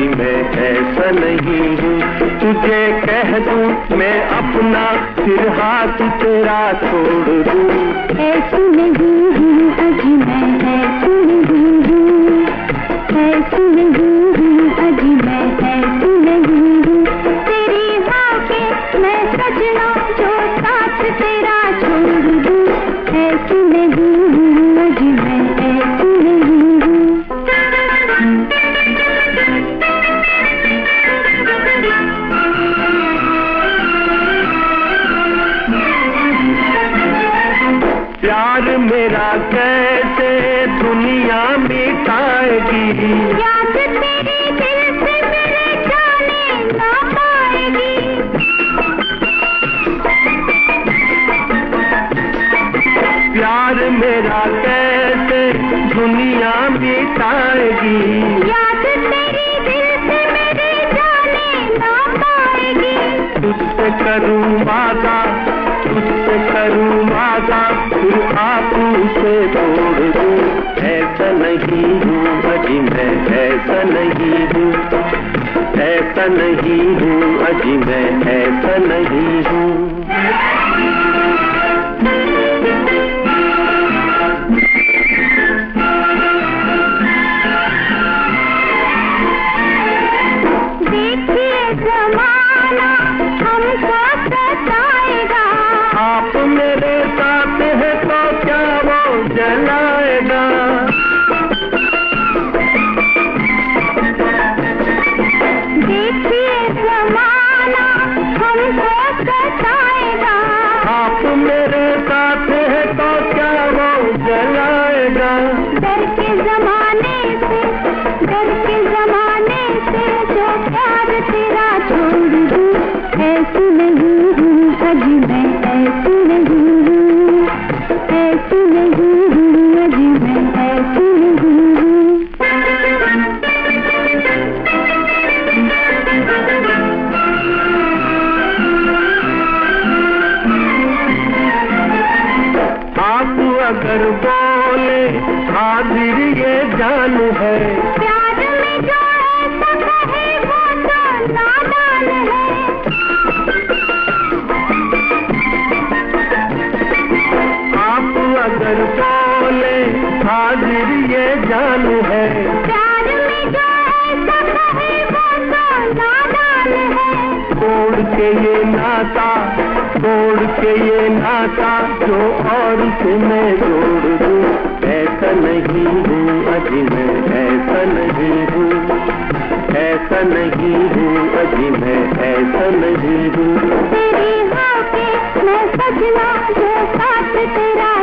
मैं ऐसा नहीं हूँ। तुझे कह दूँ मैं अपना, फिर हाथ तेरा छोड़ दूँ। ऐसी नहीं हूँ अजी मैं, ऐसी नहीं हूँ, ऐसी नहीं हूँ अजी मैं, ऐसी नहीं हूँ। तेरी होके मैं सजना, जो साथ तेरा छोड़ दूँ। ऐसी नहीं हूँ अजी मैं, ऐसी नहीं हूँ। प्यार मेरा कैसे दुनिया मिटाएगी, याद तेरे दिल से मेरे जाने ना पाएगी। प्यार मेरा कैसे दुनिया मिटाएगी, याद तेरे दिल से मेरे जाने ना पाएगी। तुझसे करूँ वादा, तुझसे करूँ वादा, फिर आंखों से तोड़ दूँ। ऐसा नहीं हूँ अजी मैं, ऐसा नहीं हूँ, ऐसा नहीं हूँ अजी मैं, ऐसा नहीं हूँ। देखिए जमाना हमको सताएगा, आप मेरे साथ है तो क्या वो जलाएगा। देखिए जमाना हमको सताएगा, आप मेरे साथ है तो क्या वो जलाएगा। डर के जमाने से, डर के जमाने से जो प्यार तेरा छोड़ दूँ। ऐसी नहीं हूँ अजी मैं, ऐसी नहीं हूँ, ऐसी नहीं हूँ अजी मैं, ऐसी नहीं हूँ। आप अगर बोले हाजिर ये जान है, प्यार में जो ऐसा कहे वो तो नादान है। आप अगर बोले हाजिर ये जान है, प्यार में जो ऐसा कहे वो तो नादान है। तोड़ के ये नाता, तोड़ के ये नाता, जो और से मैं जोड़ दूँ। ऐसा नहीं हूँ अजी मैं, ऐसा नहीं हूँ, ऐसा नहीं हूँ अजी मैं, ऐसा नहीं हूँ। तेरी होके मैं सजना, जो साथ तेरा